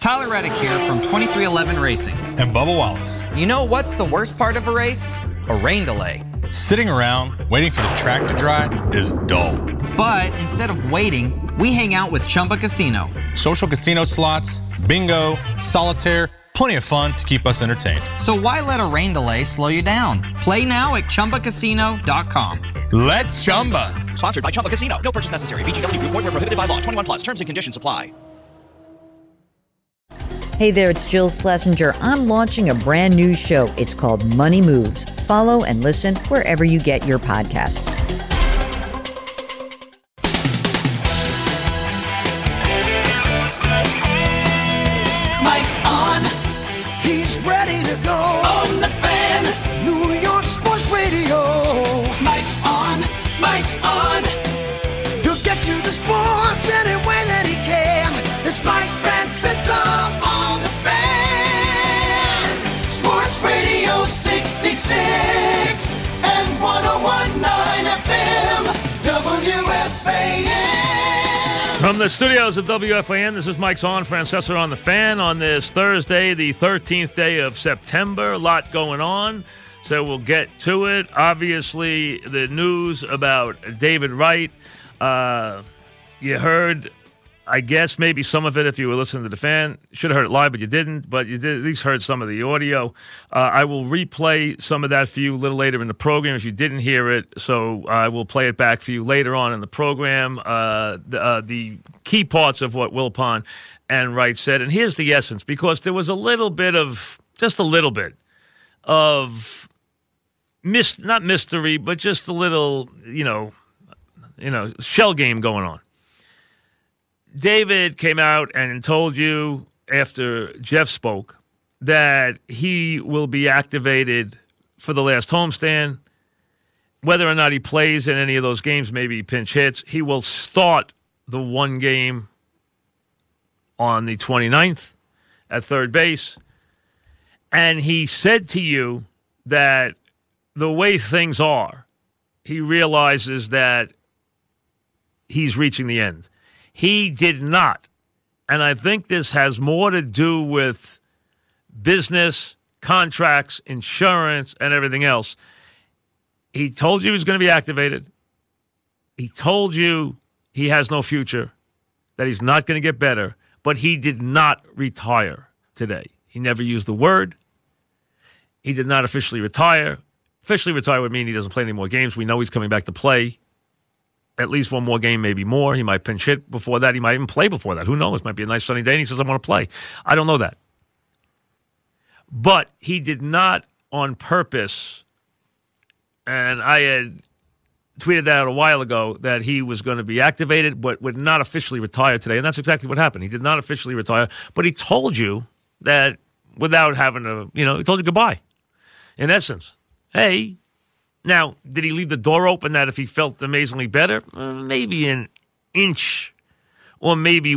Tyler Reddick here from 2311 Racing. And Bubba Wallace. You know what's the worst part of a race? A rain delay. Sitting around waiting for the track to dry is dull. But instead of waiting, we hang out with Chumba Casino. Social casino slots, bingo, solitaire, plenty of fun to keep us entertained. So why let a rain delay slow you down? Play now at ChumbaCasino.com. Let's Chumba. Sponsored by Chumba Casino. No purchase necessary. VGW Group. Void where prohibited by law. 21 plus. Terms and conditions apply. Hey there, it's Jill Schlesinger. I'm launching a brand new show. It's called Money Moves. Follow and listen wherever you get your podcasts. Mike's on. He's ready to go. On the Fan. New York Sports Radio. Mike's on. Mike's on. He'll get you the sports any way that he can. It's Mike Francesa on the Fan. Sports Radio 66 and 101.9 FM. WFAN. From the studios of WFAN, this is Mike's on. Francesa on the Fan on this Thursday, the 13th day of September. A lot going on, so we'll get to it. Obviously, the news about David Wright. You heard, I guess, maybe some of it if you were listening to the Fan. Should have heard it live, but you didn't. But you did at least heard some of the audio. I will replay some of that for you a little later in the program if you didn't hear it. So I will play it back for you later on in the program. The key parts of what Wilpon and Wright said. And here's the essence, because there was a little bit of, just a little bit of, not mystery, but just a little, shell game going on. David came out and told you after Jeff spoke that he will be activated for the last homestand. Whether or not he plays in any of those games, maybe he pinch hits, he will start the one game on the 29th at third base. And he said to you that the way things are, he realizes that he's reaching the end. He did not. And I think this has more to do with business, contracts, insurance, and everything else. He told you he was going to be activated. He told you he has no future, that he's not going to get better, but he did not retire today. He never used the word. He did not officially retire. Officially retire would mean he doesn't play any more games. We know he's coming back to play. At least one more game, maybe more. He might pinch hit before that. He might even play before that. Who knows? It might be a nice sunny day, and he says, I want to play. I don't know that. But he did not on purpose, and I had tweeted that out a while ago, that he was going to be activated but would not officially retire today. And that's exactly what happened. He did not officially retire, but he told you that without having to, he told you goodbye. In essence, hey. Now, did he leave the door open that if he felt amazingly better? Maybe an inch or maybe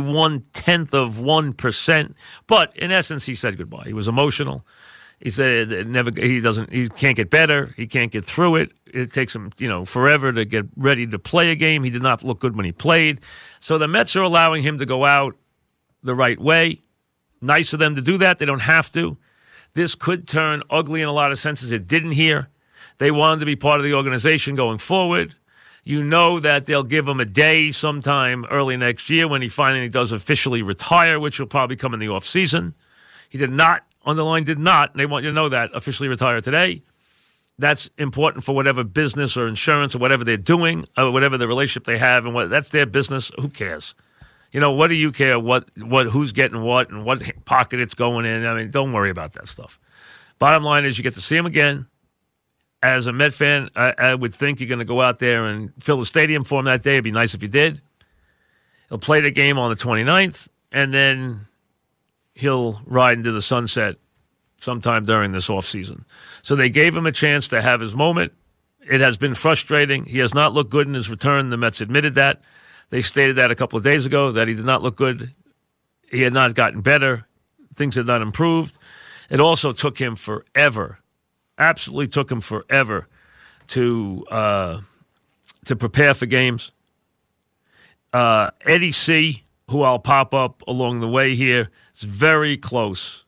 0.1%. But in essence, he said goodbye. He was emotional. He said he can't get better. He can't get through it. It takes him, forever to get ready to play a game. He did not look good when he played. So the Mets are allowing him to go out the right way. Nice of them to do that. They don't have to. This could turn ugly in a lot of senses. It didn't here. They want him to be part of the organization going forward. You know that they'll give him a day sometime early next year when he finally does officially retire, which will probably come in the offseason. He did not, and they want you to know that, officially retire today. That's important for whatever business or insurance or whatever they're doing, or whatever the relationship they have, and that's their business. Who cares? What do you care what who's getting what and what pocket it's going in? I mean, don't worry about that stuff. Bottom line is you get to see him again. As a Met fan, I would think you're going to go out there and fill the stadium for him that day. It'd be nice if you did. He'll play the game on the 29th, and then he'll ride into the sunset sometime during this offseason. So they gave him a chance to have his moment. It has been frustrating. He has not looked good in his return. The Mets admitted that. They stated that a couple of days ago, that he did not look good. He had not gotten better. Things had not improved. It also took him forever. Absolutely took him forever to prepare for games. Eddie C., who I'll pop up along the way here, It's very close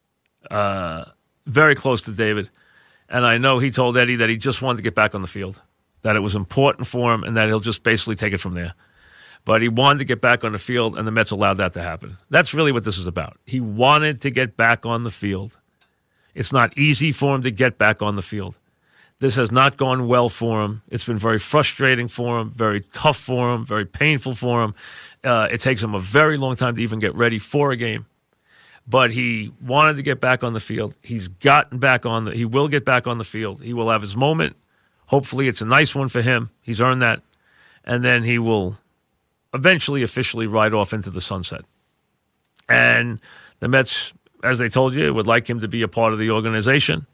to David. And I know he told Eddie that he just wanted to get back on the field, that it was important for him, and that he'll just basically take it from there. But he wanted to get back on the field, and the Mets allowed that to happen. That's really what this is about. He wanted to get back on the field. It's not easy for him to get back on the field. This has not gone well for him. It's been very frustrating for him, very tough for him, very painful for him. It takes him a very long time to even get ready for a game. But he wanted to get back on the field. He's gotten back on he will get back on the field. He will have his moment. Hopefully it's a nice one for him. He's earned that. And then he will eventually officially ride off into the sunset. And the Mets, as they told you, would like him to be a part of the organization.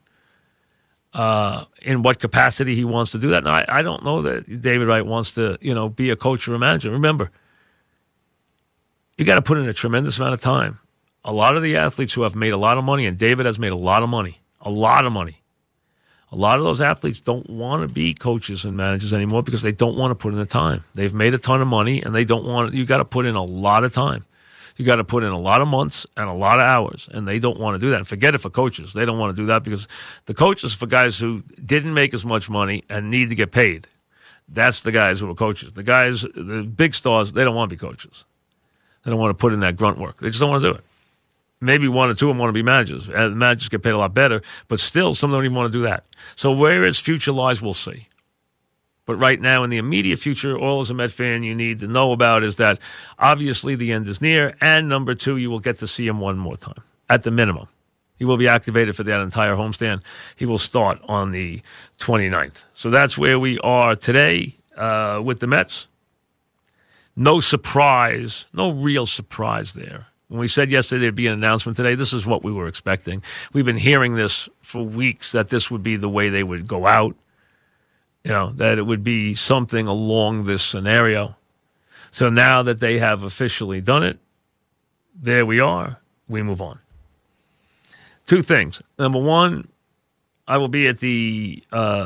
In what capacity he wants to do that. Now, I don't know that David Wright wants to, be a coach or a manager. Remember, you got to put in a tremendous amount of time. A lot of the athletes who have made a lot of money, and David has made a lot of money. A lot of those athletes don't want to be coaches and managers anymore because they don't want to put in the time. They've made a ton of money, and they don't want. You got to put in a lot of time. You got to put in a lot of months and a lot of hours, and they don't want to do that. And forget it for coaches. They don't want to do that because the coaches for guys who didn't make as much money and need to get paid. That's the guys who are coaches. The guys, the big stars, they don't want to be coaches. They don't want to put in that grunt work. They just don't want to do it. Maybe one or two of them want to be managers. And managers get paid a lot better, but still, some don't even want to do that. So where his future lies, we'll see. But right now, in the immediate future, all as a Met fan you need to know about is that obviously the end is near, and number two, you will get to see him one more time, at the minimum. He will be activated for that entire homestand. He will start on the 29th. So that's where we are today with the Mets. No surprise, no real surprise there. When we said yesterday there'd be an announcement today, this is what we were expecting. We've been hearing this for weeks, that this would be the way they would go out. That it would be something along this scenario. So now that they have officially done it, there we are. We move on. Two things. Number one, I will be at the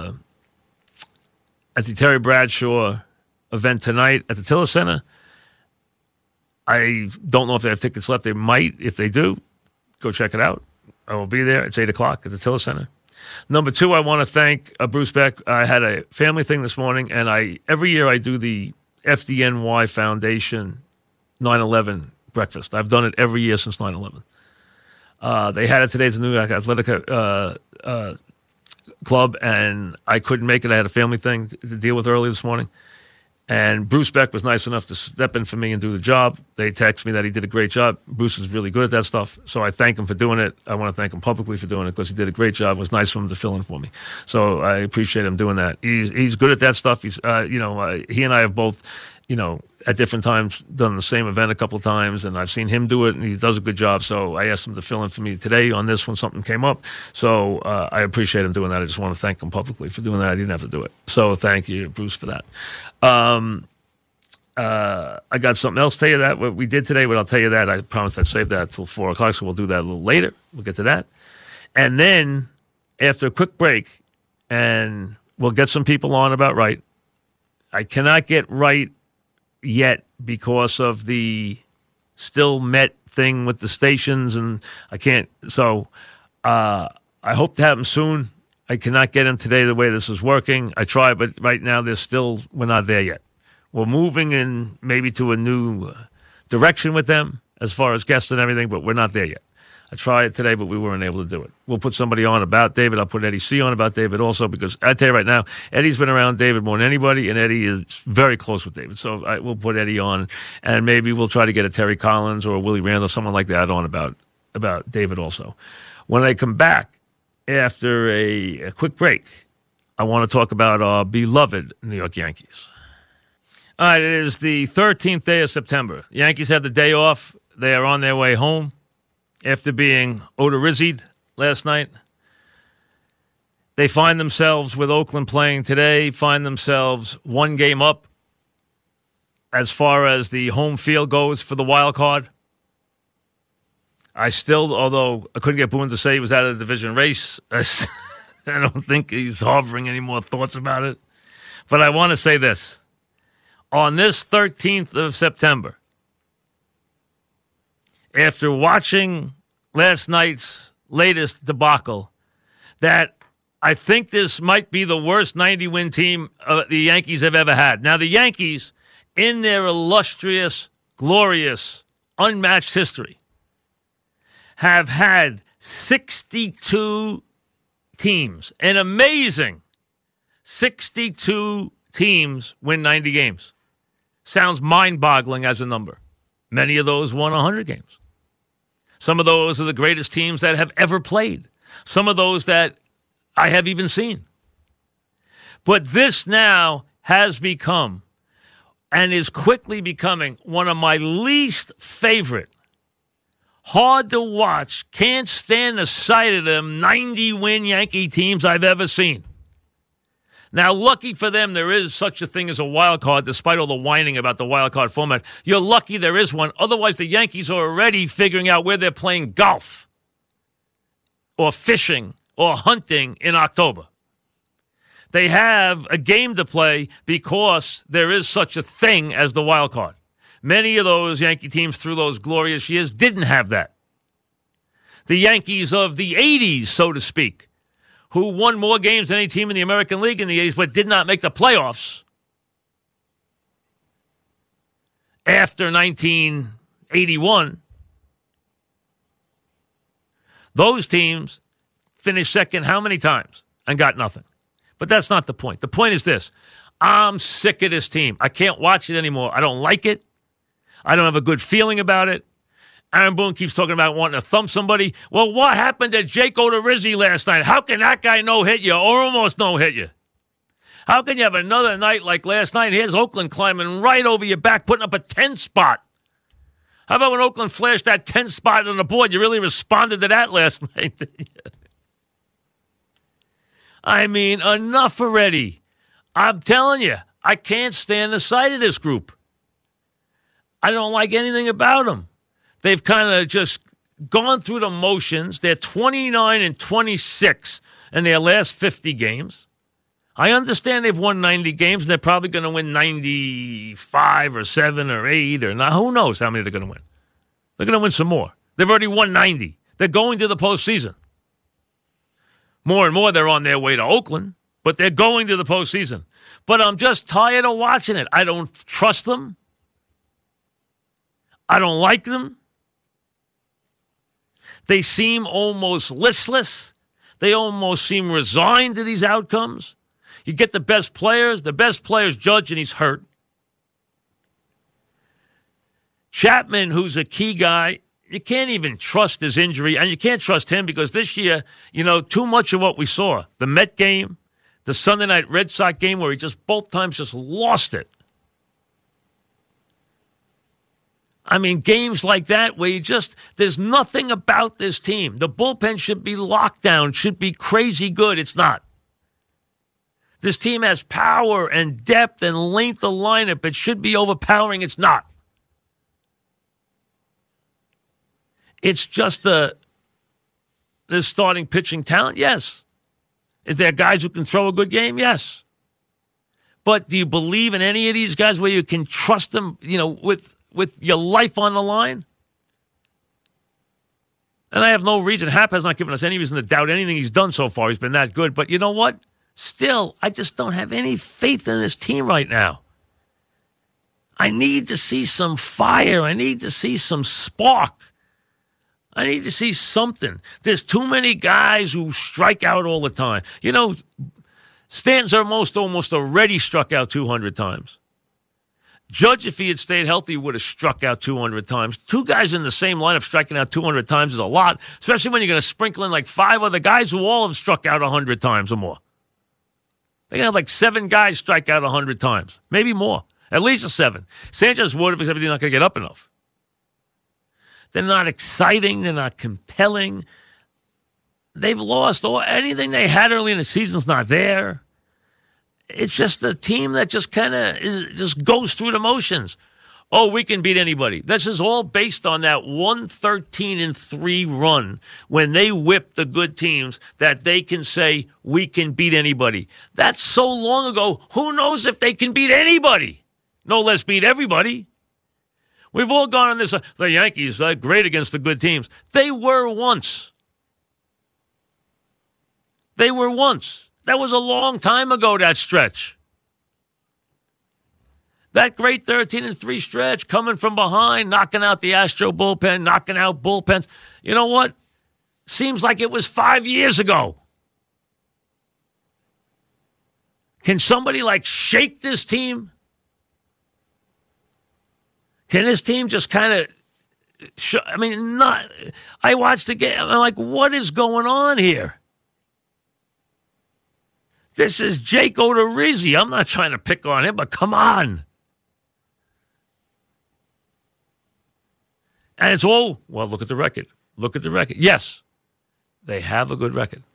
Terry Bradshaw event tonight at the Tiller Center. I don't know if they have tickets left. They might. If they do, go check it out. I will be there. It's 8 o'clock at the Tiller Center. Number two, I want to thank Bruce Beck. I had a family thing this morning, and every year I do the FDNY Foundation 9/11 breakfast. I've done it every year since 9/11. They had it today at the New York Athletic Club, and I couldn't make it. I had a family thing to deal with early this morning. And Bruce Beck was nice enough to step in for me and do the job. They texted me that he did a great job. Bruce is really good at that stuff, so I thank him for doing it. I want to thank him publicly for doing it because he did a great job. It was nice for him to fill in for me. So I appreciate him doing that. He's good at that stuff. He's, he and I have both, at different times done the same event a couple of times, and I've seen him do it, and he does a good job. So I asked him to fill in for me today on this when something came up. So I appreciate him doing that. I just want to thank him publicly for doing that. I didn't have to do it. So thank you, Bruce, for that. I got something else to tell you that what we did today, but I'll tell you that. I promised I'd save that till 4 o'clock, so we'll do that a little later. We'll get to that. And then after a quick break, and we'll get some people on about Wright. I cannot get Wright yet because of the still Met thing with the stations, and I can't. So I hope to have him soon. I cannot get him today the way this is working. I tried, but right now we're not there yet. We're moving in maybe to a new direction with them as far as guests and everything, but we're not there yet. I tried it today, but we weren't able to do it. We'll put somebody on about David. I'll put Eddie C. on about David also, because I tell you right now, Eddie's been around David more than anybody, and Eddie is very close with David. So we'll put Eddie on, and maybe we'll try to get a Terry Collins or a Willie Randall, someone like that on about David also. When I come back after a quick break, I want to talk about our beloved New York Yankees. All right, it is the 13th day of September. The Yankees have the day off. They are on their way home after being Odorizzi'd last night. They find themselves, with Oakland playing today, find themselves one game up as far as the home field goes for the wild card. I still, although I couldn't get Boone to say he was out of the division race, I don't think he's harboring any more thoughts about it. But I want to say this. On this 13th of September, after watching last night's latest debacle that I think this might be the worst 90-win team the Yankees have ever had. Now, the Yankees, in their illustrious, glorious, unmatched history, have had 62 teams, an amazing 62 teams win 90 games. Sounds mind-boggling as a number. Many of those won 100 games. Some of those are the greatest teams that have ever played. Some of those that I have even seen. But this now has become and is quickly becoming one of my least favorite, hard to watch, can't stand the sight of them 90-win Yankee teams I've ever seen. Now, lucky for them, there is such a thing as a wild card, despite all the whining about the wild card format. You're lucky there is one. Otherwise, the Yankees are already figuring out where they're playing golf or fishing or hunting in October. They have a game to play because there is such a thing as the wild card. Many of those Yankee teams through those glorious years didn't have that. The Yankees of the 80s, so to speak, who won more games than any team in the American League in the 80s but did not make the playoffs after 1981, those teams finished second how many times and got nothing? But that's not the point. The point is this. I'm sick of this team. I can't watch it anymore. I don't like it. I don't have a good feeling about it. Aaron Boone keeps talking about wanting to thump somebody. Well, what happened to Jake Odorizzi last night? How can that guy no-hit you or almost no-hit you? How can you have another night like last night? Here's Oakland climbing right over your back, putting up a 10 spot. How about when Oakland flashed that 10 spot on the board? You really responded to that last night. I mean, enough already. I'm telling you, I can't stand the sight of this group. I don't like anything about them. They've kind of just gone through the motions. They're 29-26 in their last 50 games. I understand they've won 90 games, and they're probably going to win 95 or 7 or 8 or 9. Who knows how many they're going to win? They're going to win some more. They've already won 90. They're going to the postseason. More and more, they're on their way to Oakland, but they're going to the postseason. But I'm just tired of watching it. I don't trust them. I don't like them. They seem almost listless. They almost seem resigned to these outcomes. You get the best players judge, and he's hurt. Chapman, who's a key guy, you can't even trust his injury, and you can't trust him because this year, too much of what we saw. The Met game, the Sunday night Red Sox game where he just both times just lost it. I mean, games like that where there's nothing about this team. The bullpen should be locked down, should be crazy good. It's not. This team has power and depth and length of lineup. It should be overpowering. It's not. It's just the starting pitching talent? Yes. Is there guys who can throw a good game? Yes. But do you believe in any of these guys where you can trust them, with your life on the line? And I have no reason. Happ has not given us any reason to doubt anything he's done so far. He's been that good. But you know what? Still, I just don't have any faith in this team right now. I need to see some fire. I need to see some spark. I need to see something. There's too many guys who strike out all the time. Stanton's almost already struck out 200 times. Judge, if he had stayed healthy, would have struck out 200 times. Two guys in the same lineup striking out 200 times is a lot, especially when you're going to sprinkle in like 5 other guys who all have struck out 100 times or more. They're going to have like 7 guys strike out 100 times, maybe more, at least a 7. Sanchez would have, except he's not going to get up enough. They're not exciting. They're not compelling. They've lost anything they had early in the season's not there. It's just a team that just kind of just goes through the motions. Oh, we can beat anybody. This is all based on that 113-3 run when they whip the good teams that they can say we can beat anybody. That's so long ago. Who knows if they can beat anybody? No less beat everybody. We've all gone on this. The Yankees are great against the good teams. They were once. They were once. That was a long time ago, that stretch. That great 13-3 stretch coming from behind, knocking out the Astro bullpen, knocking out bullpens. You know what? Seems like it was 5 years ago. Can somebody shake this team? Can this team just kind of I watched the game. I'm like, what is going on here? This is Jake Odorizzi. I'm not trying to pick on him, but come on. And it's all, well, look at the record. Look at the record. Yes, they have a good record.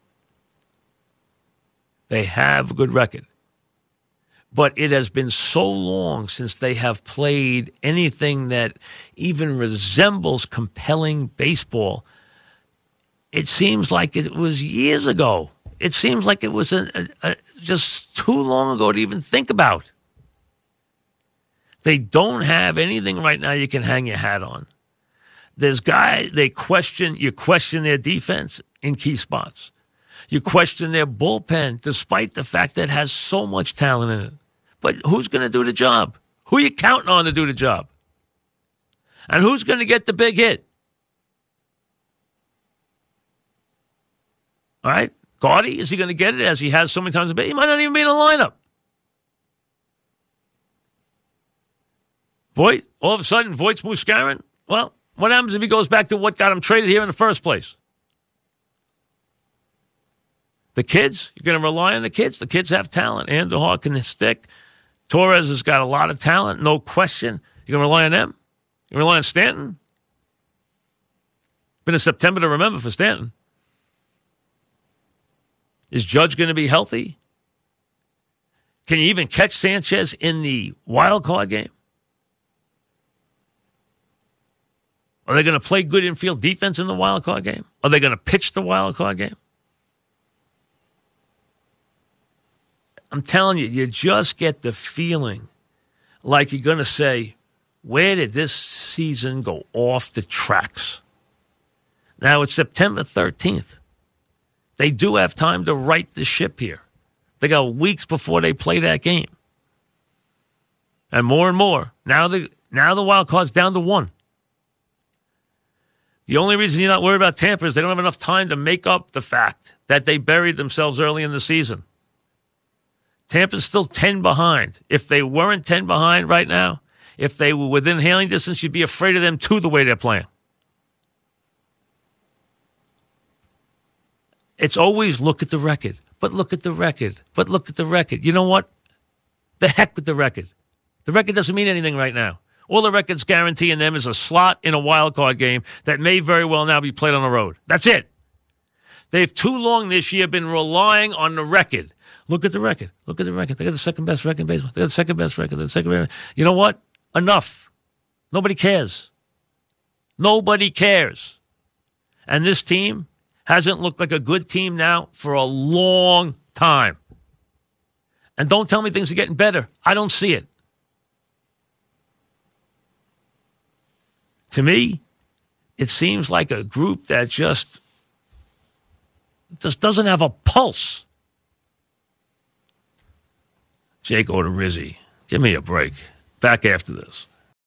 They have a good record. But it has been so long since they have played anything that even resembles compelling baseball. It seems like it was years ago. It seems like it was just too long ago to even think about. They don't have anything right now you can hang your hat on. There's guys, you question their defense in key spots. You question their bullpen, despite the fact that it has so much talent in it. But who's going to do the job? Who are you counting on to do the job? And who's going to get the big hit? All right? Gaudy, is he going to get it as he has so many times? He might not even be in the lineup. Voit, all of a sudden, Voit's Muscarin? Well, what happens if he goes back to what got him traded here in the first place? The kids, you're going to rely on the kids. The kids have talent. Andujar can stick. Torres has got a lot of talent, no question. You're going to rely on them? You're going to rely on Stanton? Been a September to remember for Stanton. Is Judge going to be healthy? Can you even catch Sanchez in the wild card game? Are they going to play good infield defense in the wild card game? Are they going to pitch the wild card game? I'm telling you, you just get the feeling like you're going to say, where did this season go off the tracks? Now, it's September 13th. They do have time to right the ship here. They got weeks before they play that game. And more, now the wild card's down to 1. The only reason you're not worried about Tampa is they don't have enough time to make up the fact that they buried themselves early in the season. Tampa's still 10 behind. If they weren't 10 behind right now, if they were within hailing distance, you'd be afraid of them too the way they're playing. It's always look at the record, but look at the record, but look at the record. You know what? The heck with the record. The record doesn't mean anything right now. All the record's guaranteeing them is a slot in a wild card game that may very well now be played on the road. That's it. They've too long this year been relying on the record. Look at the record. Look at the record. They got the second best record in baseball. They got the second best record. The second best. You know what? Enough. Nobody cares. Nobody cares. And this team hasn't looked like a good team now for a long time. And don't tell me things are getting better. I don't see it. To me, it seems like a group that just doesn't have a pulse. Jake Odorizzi, give me a break. Back after this.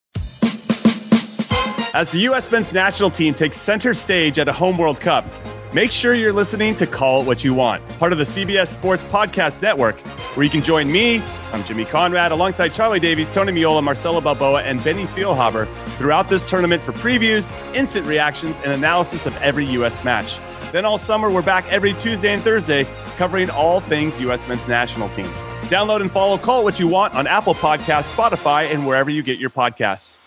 As the U.S. men's national team takes center stage at a home World Cup, make sure you're listening to Call It What You Want, part of the CBS Sports Podcast Network, where you can join me, I'm Jimmy Conrad, alongside Charlie Davies, Tony Miola, Marcelo Balboa, and Benny Feilhaber throughout this tournament for previews, instant reactions, and analysis of every U.S. match. Then all summer, we're back every Tuesday and Thursday, covering all things U.S. men's national team. Download and follow Call It What You Want on Apple Podcasts, Spotify, and wherever you get your podcasts.